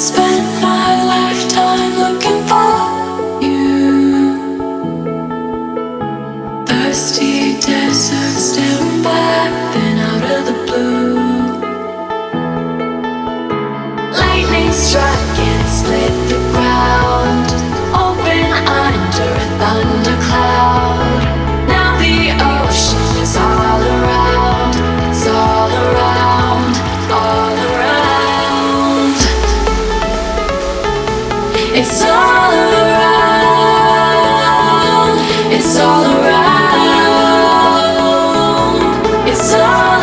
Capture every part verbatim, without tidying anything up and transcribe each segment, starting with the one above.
spent my lifetime looking for you. Thirsty desert staring back, then out of the blue. Lightning struck and split the ground, open under a thundercloud. Now the ocean is all around, it's all around, all around. It's all around, it's all around, it's all around.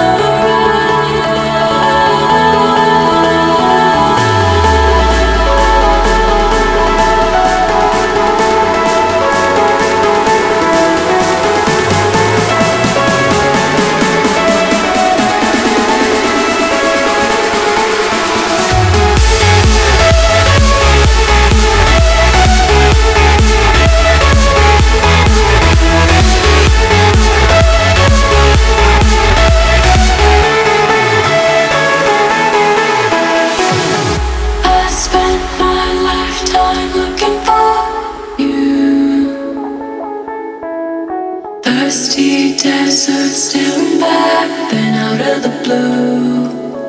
Thirsty desert staring back, then out of the blue.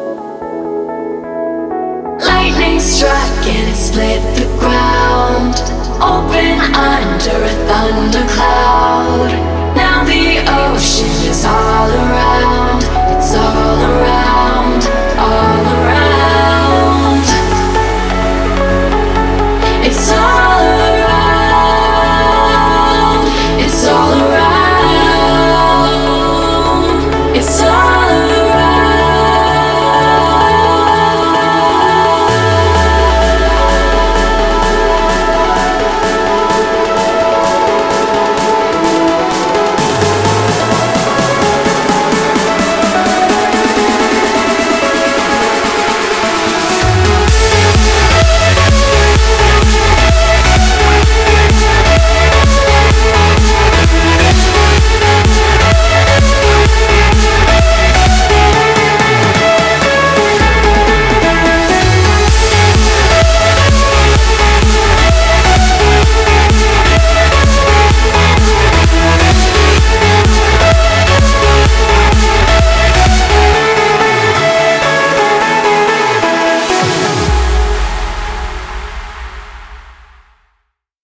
Lightning struck and it split the ground, open under a thundercloud.